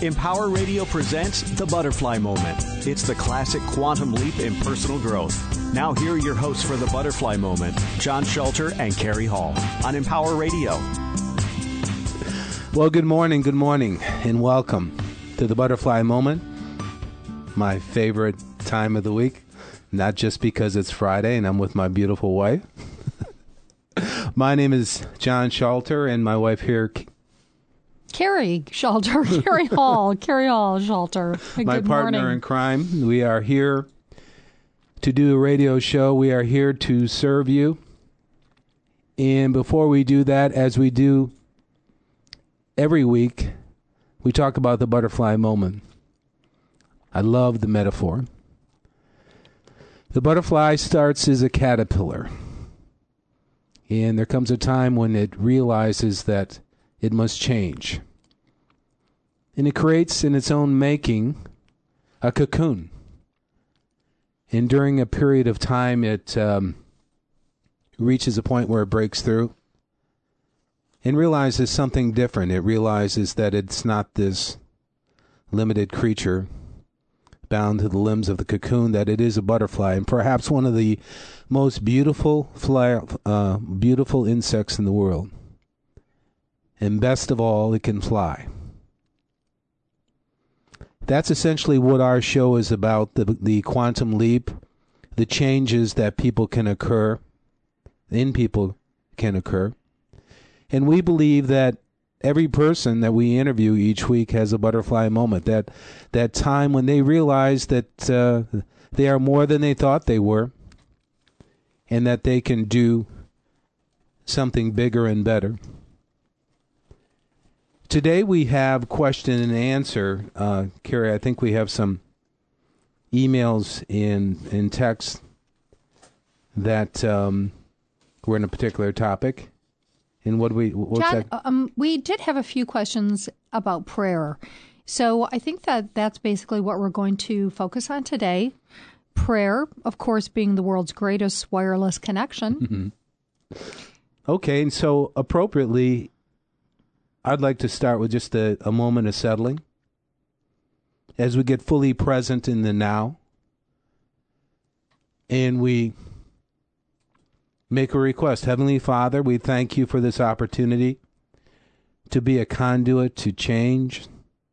Empower Radio presents The Butterfly Moment. It's the classic quantum leap in personal growth. Now here are your hosts for The Butterfly Moment, John Schulter and Carrie Hall on Empower Radio. Well, good morning, and welcome to The Butterfly Moment, my favorite time of the week, not just because it's Friday and I'm with my beautiful wife. My name is John Schulter, and my wife here, Carrie Schulter, Carrie Hall Schulter. My partner in crime. We are here to do a radio show. We are here to serve you. And before we do that, as we do every week, we talk about the butterfly moment. I love the metaphor. The butterfly starts as a caterpillar. And there comes a time when it realizes that it must change. And it creates in its own making a cocoon. And during a period of time, it reaches a point where it breaks through and realizes something different. It realizes that it's not this limited creature bound to the limbs of the cocoon, that it is a butterfly, and perhaps one of the most beautiful insects in the world. And best of all, it can fly. That's essentially what our show is about, the quantum leap, the changes that people can occur. And we believe that every person that we interview each week has a butterfly moment, that time when they realize that they are more than they thought they were, and that they can do something bigger and better. Today we have question and answer. Carrie, I think we have some emails in text that were in a particular topic. And we did have a few questions about prayer. So I think that's basically what we're going to focus on today. Prayer, of course, being the world's greatest wireless connection. Mm-hmm. Okay, and so appropriately, I'd like to start with just a moment of settling as we get fully present in the now, and we make a request. Heavenly Father, we thank you for this opportunity to be a conduit to change,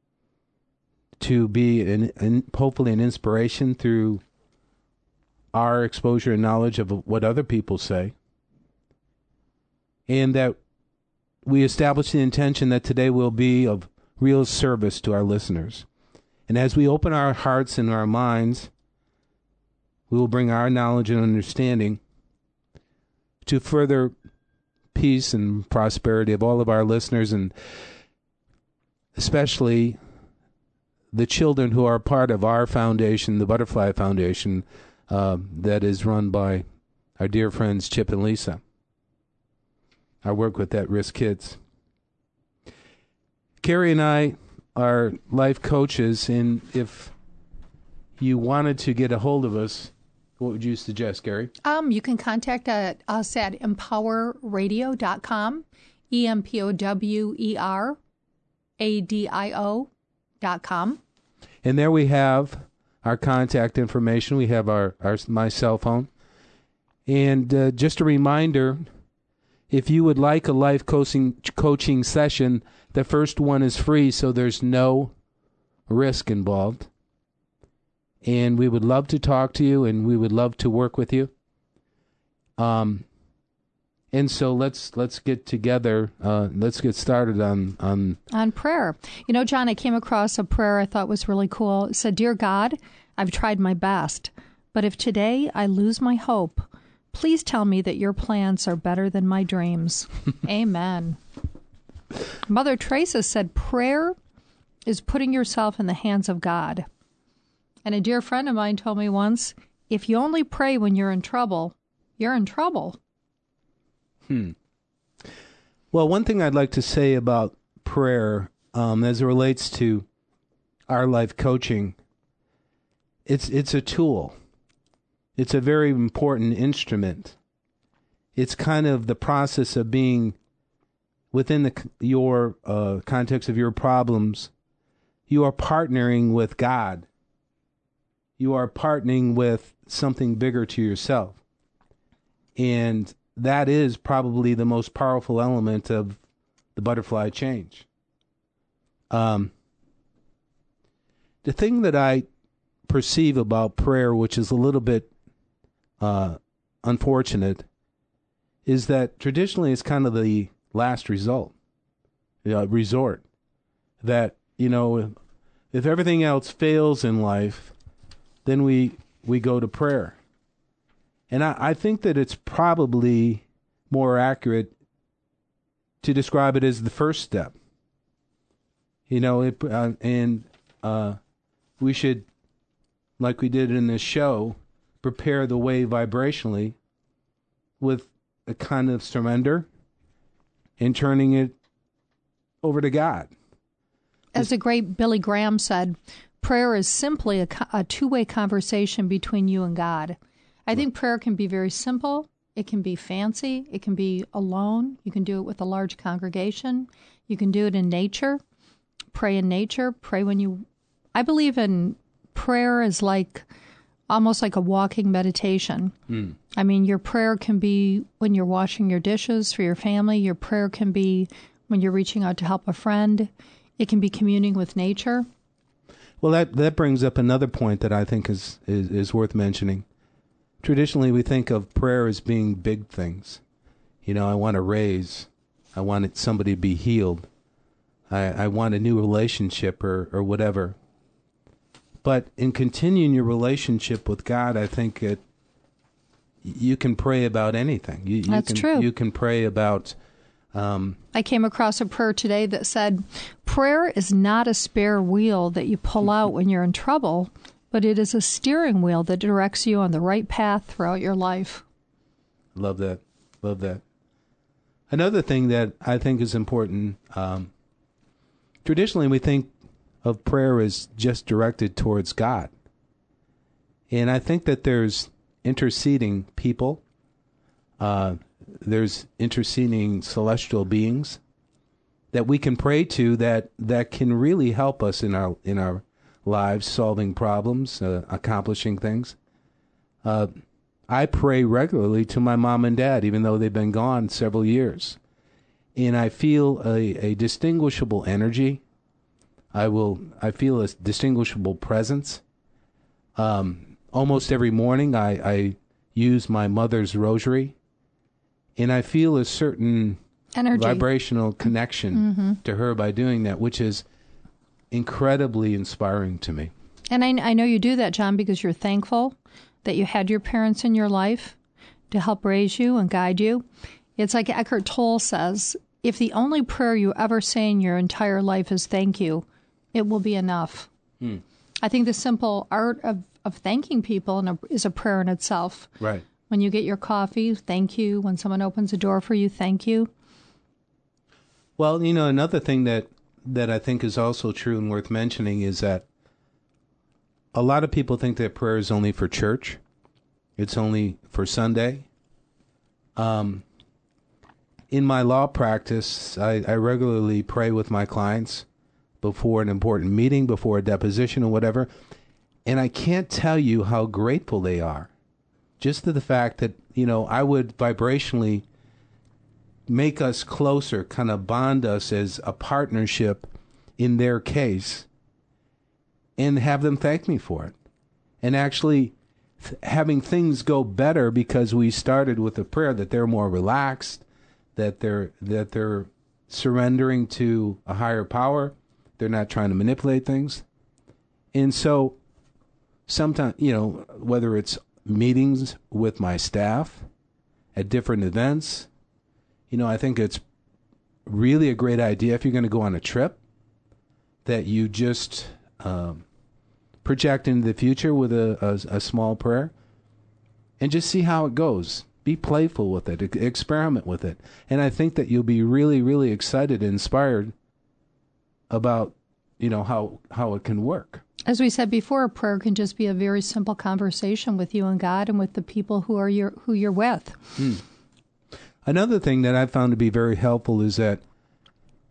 to be hopefully an inspiration through our exposure and knowledge of what other people say, and that we establish the intention that today will be of real service to our listeners. And as we open our hearts and our minds, we will bring our knowledge and understanding to further peace and prosperity of all of our listeners, and especially the children who are part of our foundation, the Butterfly Foundation, that is run by our dear friends Chip and Lisa. I work with at-risk kids. Carrie and I are life coaches, and if you wanted to get a hold of us, what would you suggest, Carrie? You can contact us at empowerradio.com, empowerradio.com. And there we have our contact information. We have my cell phone. And just a reminder, if you would like a life coaching session, the first one is free, so there's no risk involved. And we would love to talk to you, and we would love to work with you. And so let's get together. Let's get started on prayer. You know, John, I came across a prayer I thought was really cool. It said, "Dear God, I've tried my best, but if today I lose my hope, please tell me that your plans are better than my dreams." Amen. Mother Teresa said, "Prayer is putting yourself in the hands of God." And a dear friend of mine told me once, if you only pray when you're in trouble, you're in trouble. Well, one thing I'd like to say about prayer, as it relates to our life coaching, it's a tool. It's a very important instrument. It's kind of the process of being within your context of your problems. you are partnering with God. You are partnering with something bigger to yourself. And that is probably the most powerful element of the butterfly change. The thing that I perceive about prayer, which is a little bit unfortunate, is that traditionally it's kind of the last resort. That, if everything else fails in life, then we go to prayer. And I think that it's probably more accurate to describe it as the first step. We should, like we did in this show, prepare the way vibrationally with a kind of surrender and turning it over to God. As the great Billy Graham said, prayer is simply a two-way conversation between you and God. I think prayer can be very simple. It can be fancy. It can be alone. You can do it with a large congregation. You can do it in nature. Pray in nature. Pray when you... I believe in prayer as almost like a walking meditation. I mean, your prayer can be when you're washing your dishes for your family. Your prayer can be when you're reaching out to help a friend. It can be communing with nature. Well, that brings up another point that I think is worth mentioning. Traditionally, we think of prayer as being big things. I want a raise. I want somebody to be healed. I want a new relationship or whatever. But in continuing your relationship with God, I think you can pray about anything. That's true. You can pray about... I came across a prayer today that said, prayer is not a spare wheel that you pull out when you're in trouble, but it is a steering wheel that directs you on the right path throughout your life. Love that. Love that. Another thing that I think is important, traditionally we think of prayer as just directed towards God. And I think that there's interceding people, there's interceding celestial beings that we can pray to that can really help us in our lives, solving problems, accomplishing things. I pray regularly to my mom and dad, even though they've been gone several years. And I feel a distinguishable energy. I feel a distinguishable presence. Almost every morning I use my mother's rosary, and I feel a certain energy, vibrational connection to her by doing that, which is incredibly inspiring to me. And I know you do that, John, because you're thankful that you had your parents in your life to help raise you and guide you. It's like Eckhart Tolle says, if the only prayer you ever say in your entire life is thank you, it will be enough. I think the simple art of thanking people is a prayer in itself. Right. When you get your coffee, thank you. When someone opens a door for you, thank you. Well, another thing that I think is also true and worth mentioning is that a lot of people think that prayer is only for church. It's only for Sunday. In my law practice, I regularly pray with my clients before an important meeting, before a deposition or whatever. And I can't tell you how grateful they are. Just to the fact that, I would vibrationally make us closer, kind of bond us as a partnership in their case, and have them thank me for it. And actually having things go better because we started with a prayer, that they're more relaxed, that they're surrendering to a higher power. They're not trying to manipulate things. And so sometimes, whether it's meetings with my staff at different events, I think it's really a great idea if you're going to go on a trip that you just project into the future with a small prayer and just see how it goes. Be playful with it. Experiment with it. And I think that you'll be really, really excited and inspired about, how it can work. As we said before, a prayer can just be a very simple conversation with you and God and with the people who you're with. Another thing that I found to be very helpful is that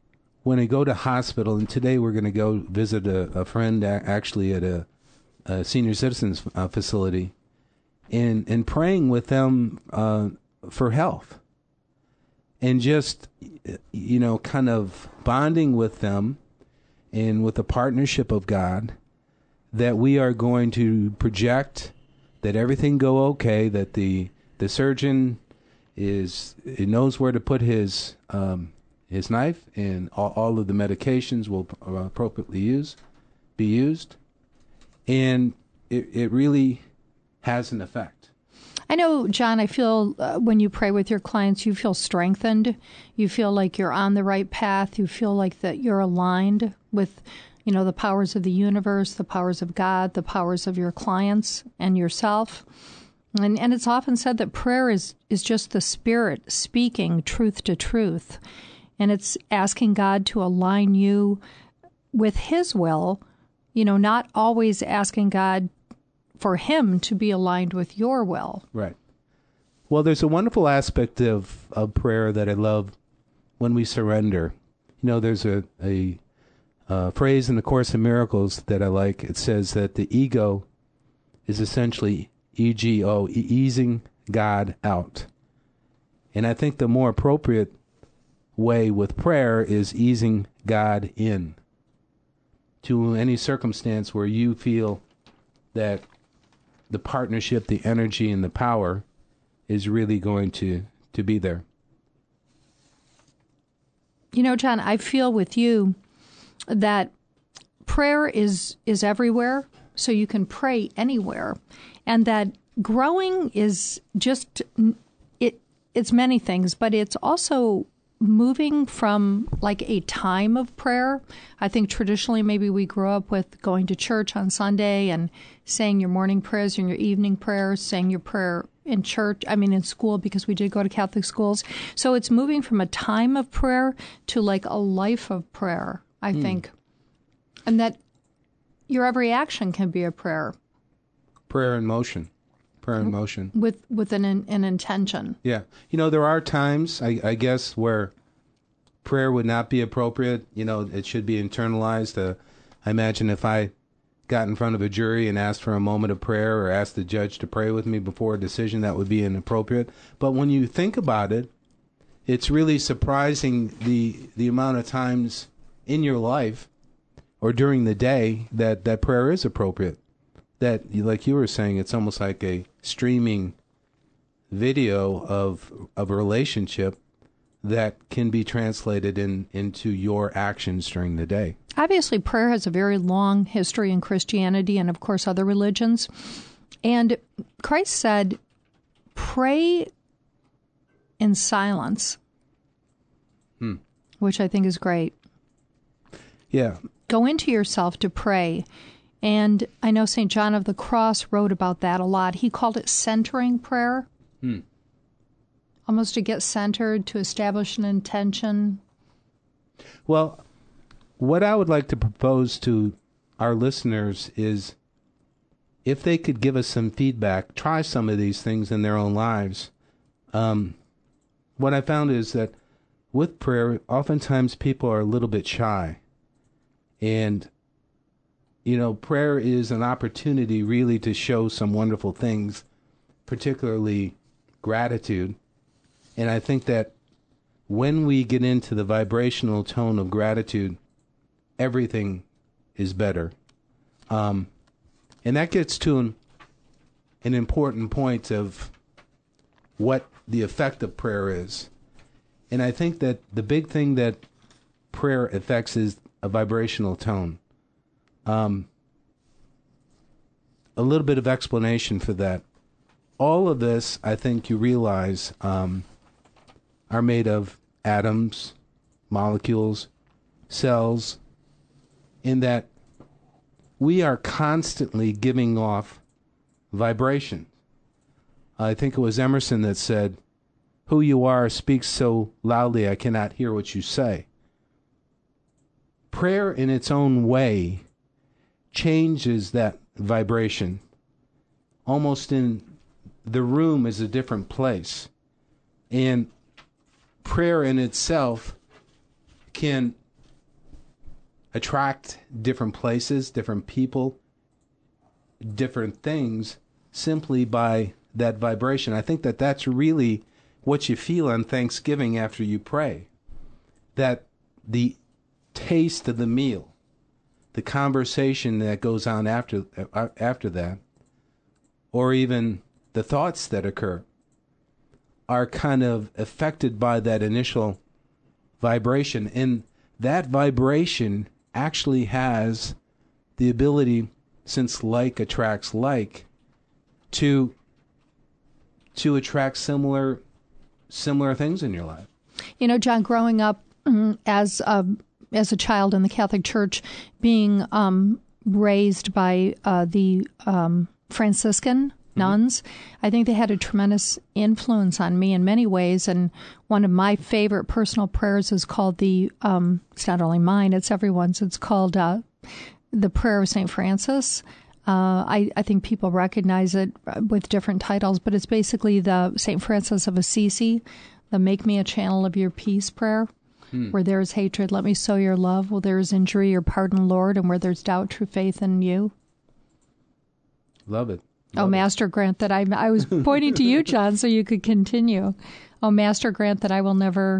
when I go to hospital, and today we're going to go visit a friend actually at a senior citizens facility, and praying with them for health, and just, kind of bonding with them and with the partnership of God, that we are going to project that everything go okay, that the surgeon knows where to put his knife, and all of the medications will appropriately be used, and it really has an effect. I know, John, I feel when you pray with your clients, you feel strengthened. You feel like you're on the right path. You feel like that you're aligned with, the powers of the universe, the powers of God, the powers of your clients and yourself. And it's often said that prayer is just the Spirit speaking truth to truth. And it's asking God to align you with His will, not always asking God for Him to be aligned with your will. Right. Well, there's a wonderful aspect of prayer that I love when we surrender. There's a phrase in the Course in Miracles that I like. It says that the ego is essentially EGO, easing God out. And I think the more appropriate way with prayer is easing God in to any circumstance where you feel that the partnership, the energy, and the power is really going to be there. John, I feel with you that prayer is everywhere, so you can pray anywhere, and that growing is just it's many things, but it's also moving from like a time of prayer. I think traditionally maybe we grew up with going to church on Sunday and saying your morning prayers and your evening prayers, saying your prayer in church, in school, because we did go to Catholic schools. So it's moving from a time of prayer to like a life of prayer, I think. And that your every action can be a prayer. Prayer in motion. Prayer in motion. With an intention. Yeah. There are times, I guess, where prayer would not be appropriate. It should be internalized. I imagine if I got in front of a jury and asked for a moment of prayer, or asked the judge to pray with me before a decision, that would be inappropriate. But when you think about it, it's really surprising the amount of times in your life or during the day that prayer is appropriate. That, like you were saying, it's almost like a streaming video of a relationship that can be translated into your actions during the day. Obviously, prayer has a very long history in Christianity and, of course, other religions. And Christ said, pray in silence, which I think is great. Yeah. Go into yourself to pray. And I know St. John of the Cross wrote about that a lot. He called it centering prayer. Almost to get centered, to establish an intention. Well, what I would like to propose to our listeners is, if they could give us some feedback, try some of these things in their own lives. What I found is that with prayer, oftentimes people are a little bit shy. And prayer is an opportunity really to show some wonderful things, particularly gratitude. And I think that when we get into the vibrational tone of gratitude, everything is better. And that gets to an important point of what the effect of prayer is. And I think that the big thing that prayer affects is a vibrational tone. A little bit of explanation for that. All of this, I think you realize, are made of atoms, molecules, cells, in that we are constantly giving off vibration. I think it was Emerson that said, "Who you are speaks so loudly I cannot hear what you say." Prayer in its own way changes that vibration. Almost in the room is a different place. And prayer in itself can attract different places, different people, different things simply by that vibration. I think that that's really what you feel on Thanksgiving after you pray. That the taste of the meal, the conversation that goes on after that, or even the thoughts that occur, are kind of affected by that initial vibration. And that vibration actually has the ability, since like attracts like, to attract similar things in your life. You know, John, growing up as a child in the Catholic Church, being raised by the Franciscan nuns, I think they had a tremendous influence on me in many ways. And one of my favorite personal prayers is called it's not only mine, it's everyone's. It's called the Prayer of St. Francis. I think people recognize it with different titles, but it's basically the St. Francis of Assisi, the Make Me a Channel of Your Peace prayer. Where there is hatred, let me sow your love. Where there is injury, your pardon, Lord. And where there's doubt, true faith in you. Love it. Master, grant that I was pointing to you, John, so you could continue. Oh, Master, grant that I will never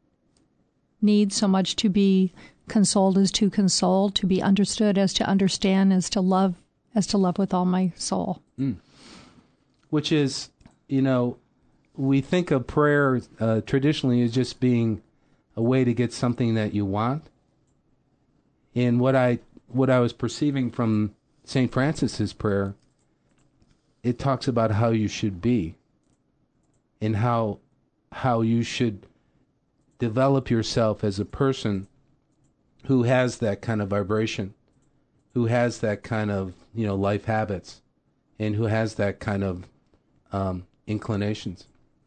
need so much to be consoled as to console, to be understood as to understand, as to love with all my soul. Which is, we think of prayer traditionally as just being a way to get something that you want. And what I was perceiving from St. Francis's prayer, it talks about how you should be and how you should develop yourself as a person who has that kind of vibration, who has that kind of, life habits, and who has that kind of inclinations.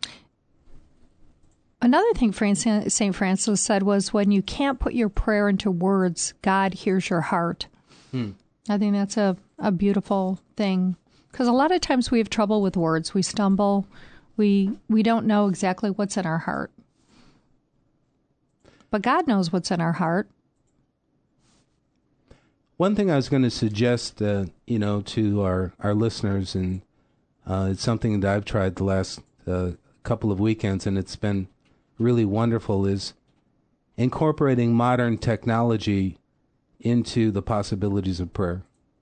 Another thing St. Francis said was, when you can't put your prayer into words, God hears your heart. I think that's a beautiful thing, because a lot of times we have trouble with words. We stumble. We don't know exactly what's in our heart. But God knows what's in our heart. One thing I was going to suggest, to our listeners, and it's something that I've tried the last couple of weekends, and it's been really wonderful, is incorporating modern technology into the possibilities of prayer.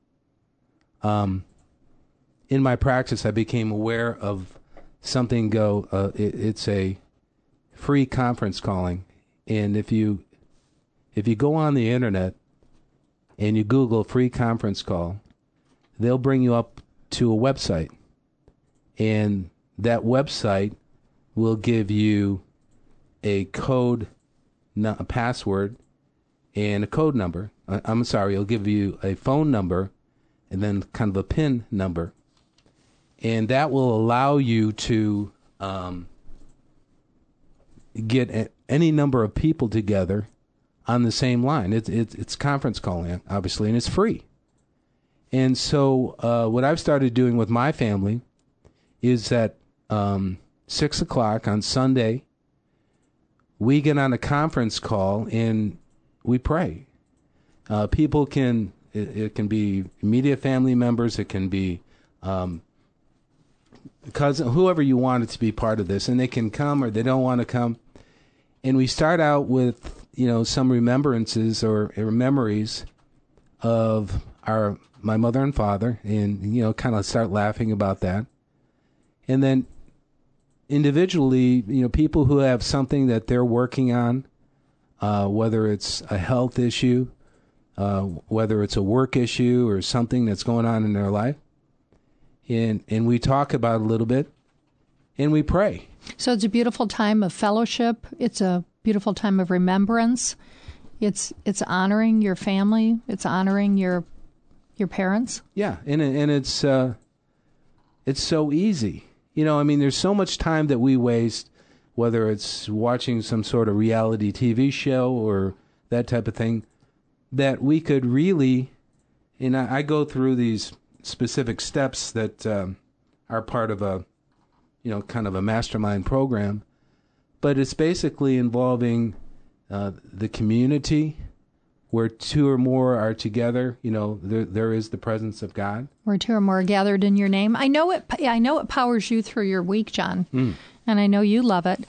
In my practice, I became aware of something it's a free conference calling. And if you go on the internet and you Google free conference call, they'll bring you up to a website. And that website will give you a code, a password, and a code number. It'll give you a phone number and then kind of a PIN number. And that will allow you to get any number of people together on the same line. It's conference calling, obviously, and it's free. And so what I've started doing with my family is that 6 o'clock on Sunday, we get on a conference call and we pray. People it can be immediate family members, it can be cousin, whoever you want it to be part of this, and they can come or they don't want to come. And we start out with, some remembrances or memories of my mother and father, and, kind of start laughing about that. And then individually, people who have something that they're working on, whether it's a health issue, whether it's a work issue or something that's going on in their life. And we talk about it a little bit, and we pray. So it's a beautiful time of fellowship. It's a beautiful time of remembrance. It's honoring your family. It's honoring your parents. Yeah, and it's so easy. There's so much time that we waste, whether it's watching some sort of reality TV show or that type of thing, that we could really, I go through these specific steps that are part of a, kind of a mastermind program, but it's basically involving the community where two or more are together, there is the presence of God. Where two or more are gathered in your name. I know it powers you through your week, John, and I know you love it.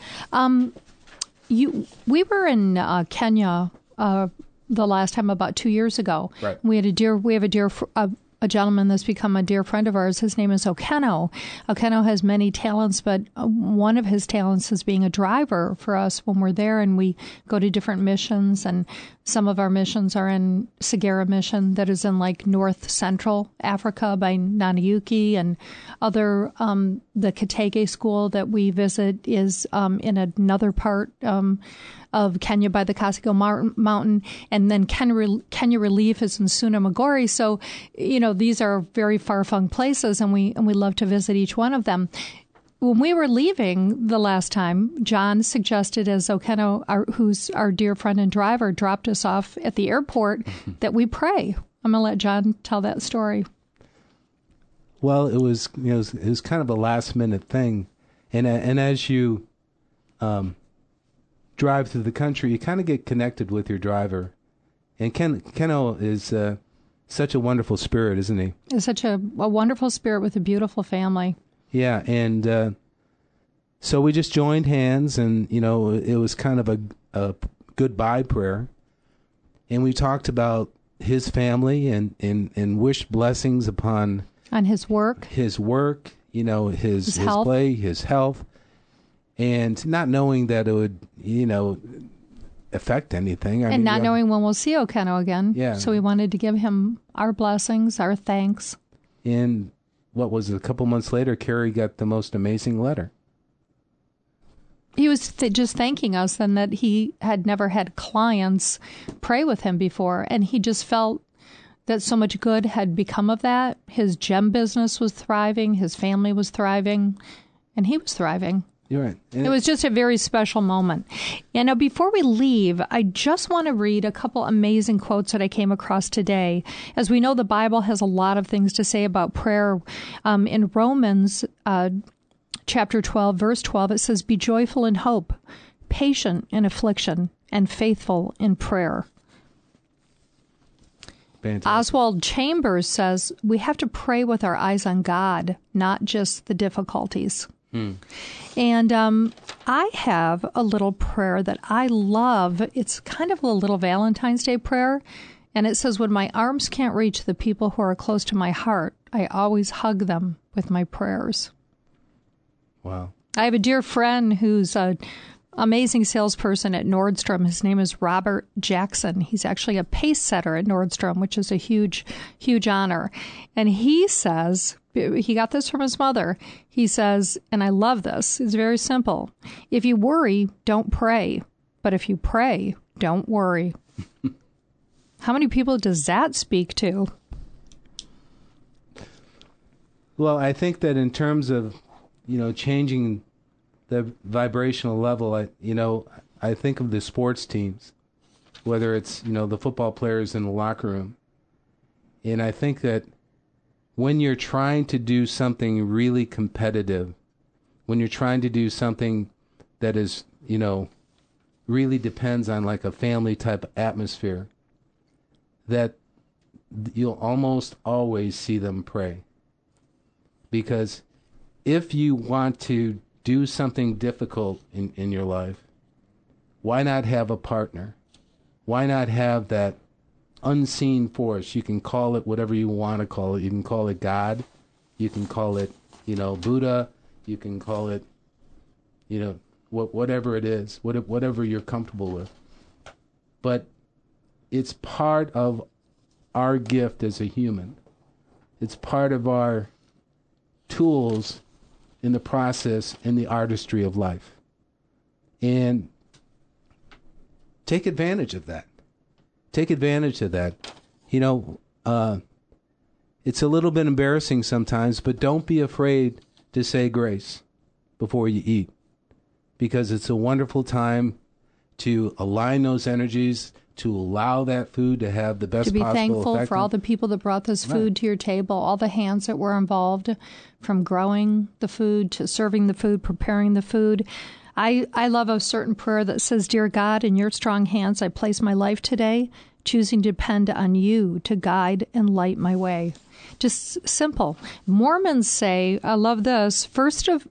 We were in Kenya the last time about 2 years ago. Right. We have a gentleman that's become a dear friend of ours. His name is Okeno. Okeno has many talents, but one of his talents is being a driver for us when we're there, and we go to different missions, and some of our missions are in Segera Mission that is in like north central Africa by Nanyuki, and other the Kitege school that we visit is in another part of Kenya by the Kasiko Mountain, and then Kenya Relief is in Sunamagori. So, these are very far-flung places, and we love to visit each one of them. When we were leaving the last time, John suggested, as Okeno, who's our dear friend and driver, dropped us off at the airport, that we pray. I'm going to let John tell that story. Well, it was kind of a last-minute thing, and as you drive through the country, you kind of get connected with your driver. And Keno is such a wonderful spirit, isn't he? He's such a wonderful spirit with a beautiful family. Yeah, and so we just joined hands, and, it was kind of a goodbye prayer. And we talked about his family and wished blessings upon... On his work. His work, his health. play, his health. And not knowing that it would, affect anything. Not knowing when we'll see Okeno again. Yeah. So we wanted to give him our blessings, our thanks. And what was it, a couple months later, Carrie got the most amazing letter. He was just thanking us, and that he had never had clients pray with him before. And he just felt that so much good had become of that. His gem business was thriving. His family was thriving. And he was thriving. You're right. It was just a very special moment. And now, before we leave, I just want to read a couple amazing quotes that I came across today. As we know, the Bible has a lot of things to say about prayer. In Romans chapter 12, verse 12, it says, "Be joyful in hope, patient in affliction, and faithful in prayer." Fantastic. Oswald Chambers says, "We have to pray with our eyes on God, not just the difficulties." And I have a little prayer that I love. It's kind of a little Valentine's Day prayer. And it says, "When my arms can't reach the people who are close to my heart, I always hug them with my prayers." Wow. I have a dear friend who's an amazing salesperson at Nordstrom. His name is Robert Jackson. He's actually a pace setter at Nordstrom, which is a huge, huge honor. And he says, he got this from his mother. He says, and I love this, it's very simple: if you worry, don't pray. But if you pray, don't worry. How many people does that speak to? Well, I think that in terms of, changing the vibrational level, I think of the sports teams, whether it's, the football players in the locker room. And I think that when you're trying to do something really competitive, when you're trying to do something that is, really depends on like a family type atmosphere, that you'll almost always see them pray. Because if you want to do something difficult in your life, why not have a partner? Why not have that unseen force? You can call it whatever you want to call it. You can call it God. You can call it, Buddha. You can call it, whatever it is, whatever you're comfortable with. But it's part of our gift as a human. It's part of our tools in the process, in the artistry of life. And take advantage of that. Take advantage of that. It's a little bit embarrassing sometimes, but don't be afraid to say grace before you eat, because it's a wonderful time to align those energies, to allow that food to have the best possible effect. To be thankful for all the people that brought this food to your table, all the hands that were involved, from growing the food to serving the food, preparing the food. I love a certain prayer that says, "Dear God, in your strong hands I place my life today. choosing to depend on you to guide and light my way. Just simple. Mormons say, I love this, first all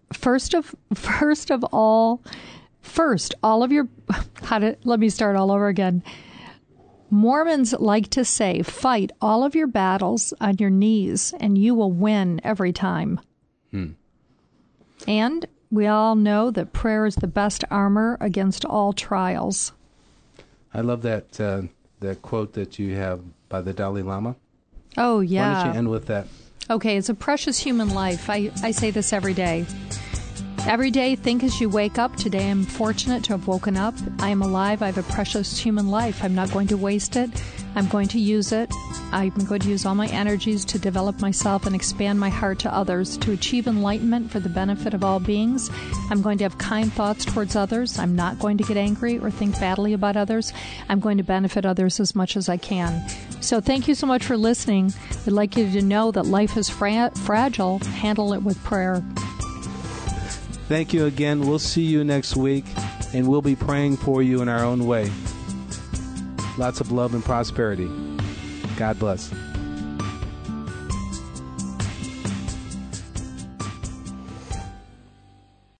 of your, let me start all over again. Mormons like to say, fight all of your battles on your knees and you will win every time. And we all know that prayer is the best armor against all trials. I love that quote that you have by the Dalai Lama. Oh, yeah. Why don't you end with that? Okay, it's a precious human life. I say this every day. Every day, think as you wake up. Today, I'm fortunate to have woken up. I am alive. I have a precious human life. I'm not going to waste it. I'm going to use it. I'm going to use all my energies to develop myself and expand my heart to others, to achieve enlightenment for the benefit of all beings. I'm going to have kind thoughts towards others. I'm not going to get angry or think badly about others. I'm going to benefit others as much as I can. So thank you so much for listening. We'd like you to know that life is fragile. Handle it with prayer. Thank you again. We'll see you next week, and we'll be praying for you in our own way. Lots of love and prosperity. God bless.